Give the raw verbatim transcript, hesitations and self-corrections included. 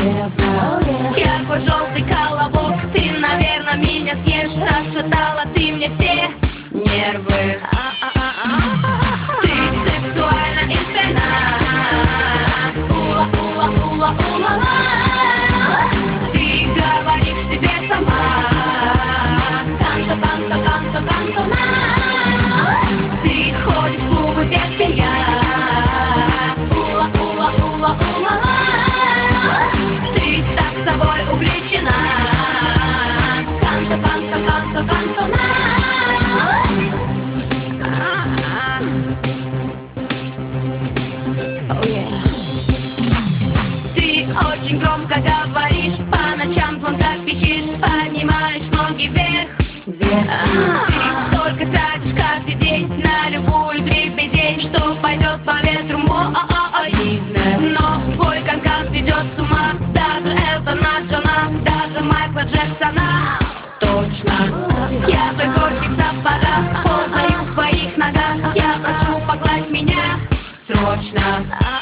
Я твой желтый колобок, ты, наверное, меня съешь. Расшатала ты мне все нервы. Ты сексуальна и стройна. Ула-ула-ула-ула-ла. Ты говоришь себе сама. Канто-канто-канто-канто-на. Ты ходишь в клубы без белья. Ула-ула-ула-ула-ла. Ты так собой увлечена. Канто-канто-канто-канто-на. Ты очень громко говоришь, по ночам в звонках пищишь, поднимаешь ноги вверх. Ты столько тратишь каждый день на любую дребедень, что пойдет по ветру мой. Но твой канкан сведет с ума даже Элтона Джона, даже Майкла Джексона. Точно. Я твой котик в сапогах, ползаю в твоих ногах. Я прошу, погладь меня срочно.